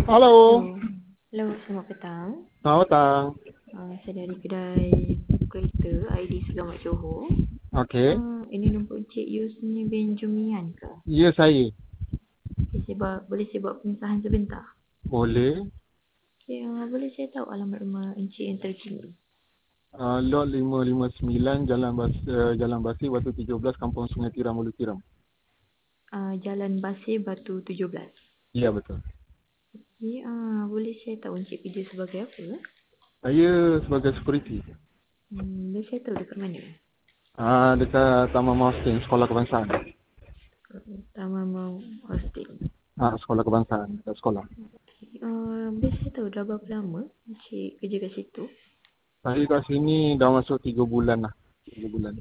Halo, Hello. Hello, selamat petang. selamat datang. Saya dari kedai kereta ID Segamat Johor. Okey, Ini nombor Encik Yusni bin Jumian ke? ya saya. Boleh saya buat pengesahan sebentar? Boleh. Okay, boleh saya tahu alamat rumah Encik yang terkini? Lot 559 Jalan Basir Batu 17 Kampung Sungai Tiram Ulu Tiram. Jalan Basir Batu 17. Ya betul. Okay, boleh saya tahu Encik kerja sebagai apa? Saya sebagai security. Boleh saya tahu dekat mana? Dekat Taman Mawastin Sekolah Kebangsaan. Taman Mau Hostel. Sekolah Kebangsaan dekat sekolah. Okay, boleh saya tahu dah berapa lama Encik kerja kat situ? Saya kat sini dah masuk 3 bulan lah. 3 bulan.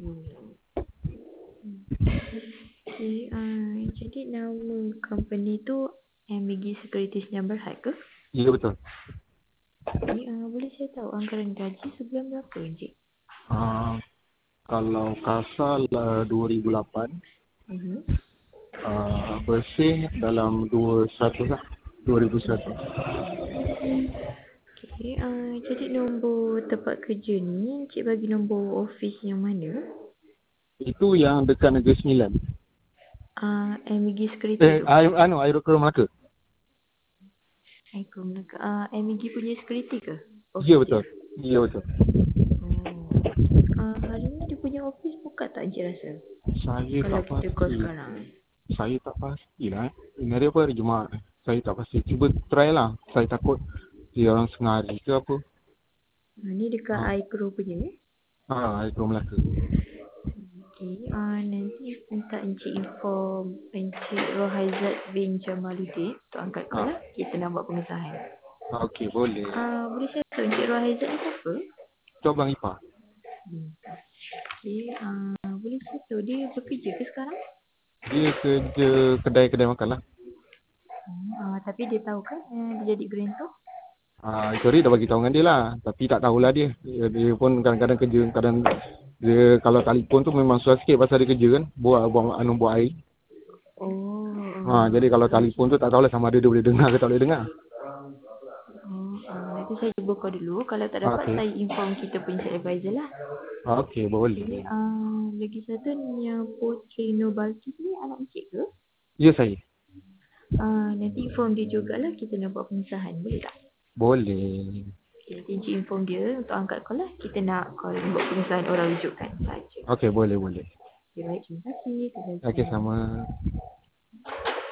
Okay, jadi nama company tu MBG Securities yang Berhad ke? Ya betul. Okay, boleh saya tahu anggaran gaji sebulan berapa Encik? Ah, Kalau kasar 2008, Uh-huh. bersih dalam 21 lah. 2100. Okay, jadi nombor tempat kerja ni Encik bagi nombor office yang mana? Itu yang dekat Negeri Sembilan. MBG Security tu? Aerokel Melaka. MBG punya security ke? Ya Office dia? betul. Ya betul. Hari ni dia punya office buka tak Encik rasa? Saya Kalau tak kita call pasti. sekarang. Saya tak pastilah. Ini hari apa, hari Jumaat. Saya tak pasti. Cuba try lah. Saya takut dia orang setengah hari ke apa. Ni dekat Ha. iPro punya ni. Aerokel Melaka. Okay, nanti minta Encik inform Encik Rohaizat bin Jamaluddin untuk angkat call lah. Kita nak buat pengesahan. Okey, boleh. Boleh saya tahu Encik Rohaizat ni siapa? Tu Abang Ipah. Okay, boleh saya tahu dia bekerja ke sekarang? Dia kerja kedai-kedai makan lah. Tapi dia tahu kan dia jadi grand tu? Sorry dah bagi tahu dengan dia lah. Tapi tak tahulah dia. Dia pun kadang-kadang kerja. Kadang dia kalau telefon tu memang susah sikit pasal dia kerja kan. Buat air. Jadi kalau telefon tu tak tahulah sama ada dia boleh dengar ke tak boleh dengar. Nanti saya cuba call dulu. Kalau tak dapat Okey. saya inform kita punya advisor lah. Okey, boleh. Okay, lagi satu ni yang Putri Nobalkis ni anak Encik ke? Ya saya. Nanti inform dia jugalah kita nak buat pengesahan. Boleh tak? Boleh. Okay, nanti Encik inform dia untuk angkat call lah. Kita nak call buat pengesahan orang rujukan saja. Okey, boleh. Okay, baik. Terima kasih. Okey, sama.